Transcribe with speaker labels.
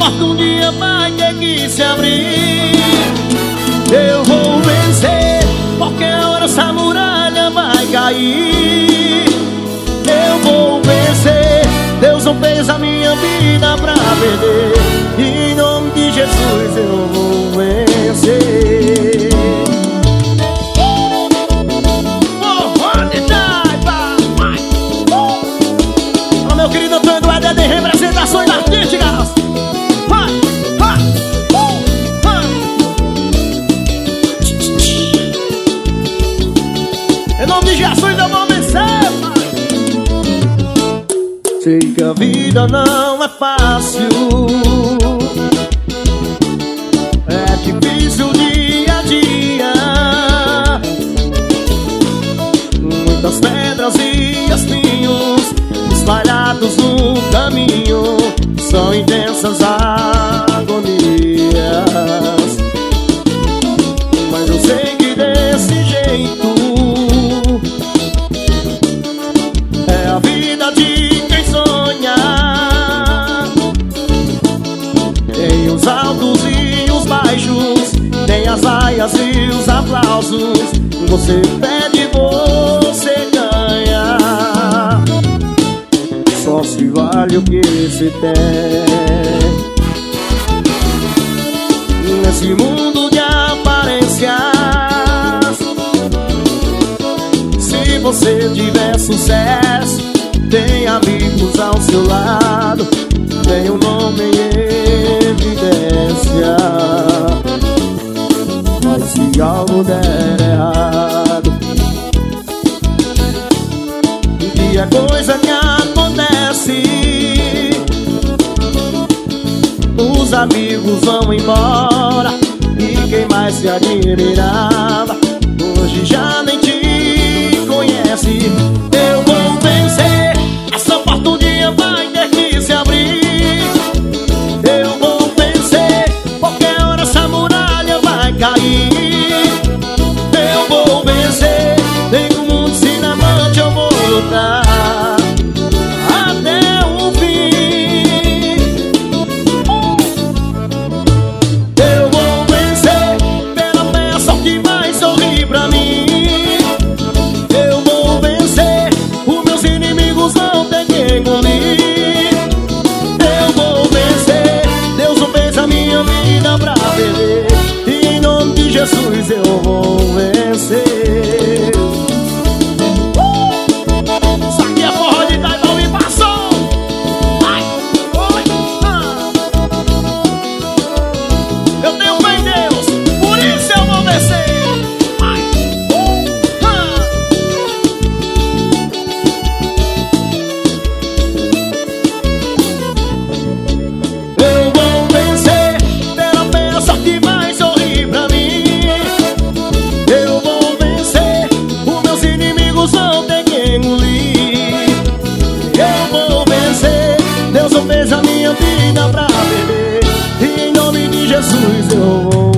Speaker 1: porta um dia vai ter que se abrir. Eu vou vencer, porque a hora essa muralha vai cair. Eu vou vencer, Deus não fez a minha vida pra perder. Em nome de Jesus eu vou vencer. Olha meu querido Antônio Eduardo de representações artísticas. Em nome de Jesus eu vou vencer, pai. Sei que a vida não é fácil, é difícil dia a dia. Muitas pedras e espinhos espalhados no caminho, são intensas agonias. Mas eu sei que desse jeito é a vida de quem sonha. Tem os altos e os baixos, tem as vaias e os aplausos. Você pede, você ganha. Só se vale o que se tem. Nesse mundo de aparências, se você tiver sucesso, tem amigos ao seu lado, tem um nome em evidência. Mas se algo der errado, e a coisa que acontece, os amigos vão embora, e quem mais se admirava hoje já nem te conhece. Eu vou vencer, essa porta um dia vai ter que se abrir. Eu vou vencer, porque a hora essa muralha vai cair. Eu vou vencer, nem que o mundo se na mão eu vou lutar até o fim. Eu vou vencer, pela fé a sorte vai sorrir pra mim. Eu vou vencer, os meus inimigos vão ter que engolir. Eu vou vencer, Deus não fez a minha vida pra perder. E em nome de Jesus eu vou vencer. Isso aqui é forró de Taibão e passou. Ai, oi, eu tenho fé em Deus, por isso eu vou vencer. Ai, eu vou vencer, pela fé a sorte vai sorrir pra mim. Eu vou vencer, os meus inimigos vão ter que engolir. Eu vou vencer, Deus não fez a minha vida pra perder. E em nome de Jesus eu vou